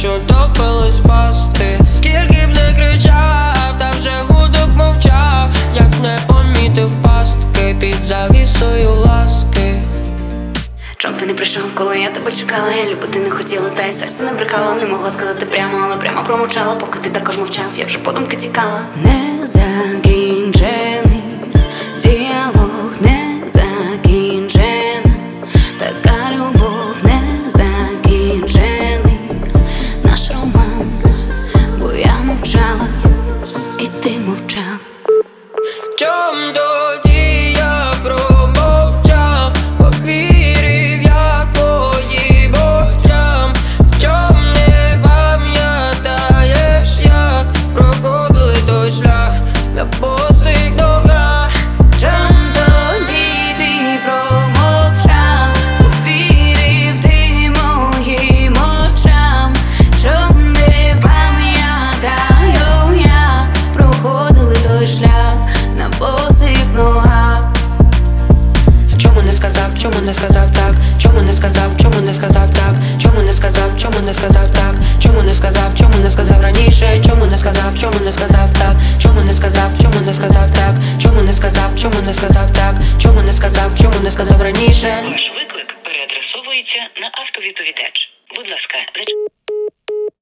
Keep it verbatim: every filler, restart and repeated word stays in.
що довелось пасти. Скільки б не кричав, та вже гудок мовчав, як не помітив пастки під завісою ласки. Чом ти не прийшов, коли я тебе чекала? Я любити не хотіла, та й серце не брикала. Не могла сказати прямо, але прямо промовчала. Поки ти також мовчав, я вже подумки тікала. Не закінчений діалог, не закінчена така любов, не закінчений наш роман. Бо я мовчала, і ти мовчав. Чом тоді я промовчав, повірив я твоїм очам? Чом не пам'ятаєш, як проходили той шлях на босих ногах? Чом тоді ти промовчав, повірив ти моїм очам? Чом не пам'ятаю, як проходили той шлях на босих ногах? Чому не сказав, чому не сказав так? Чому не сказав, чому не сказав так? Чому не сказав, чому не сказав так? Чому не сказав, чому не сказав раніше? Чому не сказав, чому не сказав так? Чому не сказав, чому не сказав так? Чому не сказав, чому не сказав так? Чому не сказав, чому не сказав раніше? Ваш виклик переадресовується на автовідповідач. Будь ласка, зач...